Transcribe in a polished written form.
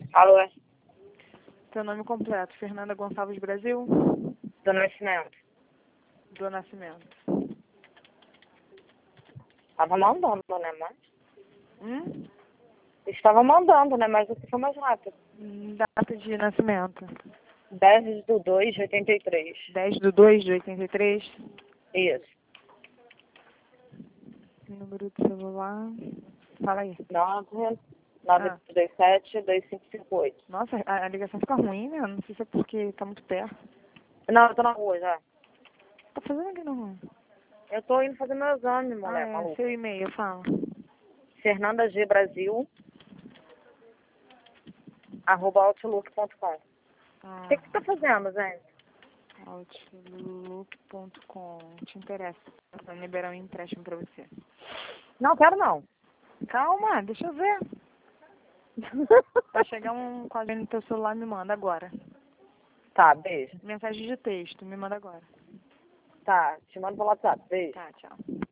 Alô, Seu nome completo, Fernanda Gonçalves Brasil? do Nascimento. Do Nascimento. Estava mandando, né, mas? Estava mandando, né, mas você foi mais rápido. Data de nascimento. 10/2/83. 10/2/83. Isso. Número de celular. Fala aí. 997-2558. Nossa, a ligação fica ruim, né? Não sei se é porque tá muito perto. Não, eu tô na rua já. Tá fazendo aqui na rua? Eu tô indo fazer meu exame, mulher, É, maluca. seu e-mail, fala. FernandaGBrasil@outlook.com. O que você tá fazendo, gente? Outlook.com. Te interessa? Vou liberar um empréstimo pra você. Não, quero não. Calma, deixa eu ver. Vai chegar um quadrinho no teu celular, me manda agora. Tá, beijo. Mensagem de texto, me manda agora. Tá, te mando pelo WhatsApp. Beijo. Tá, tchau.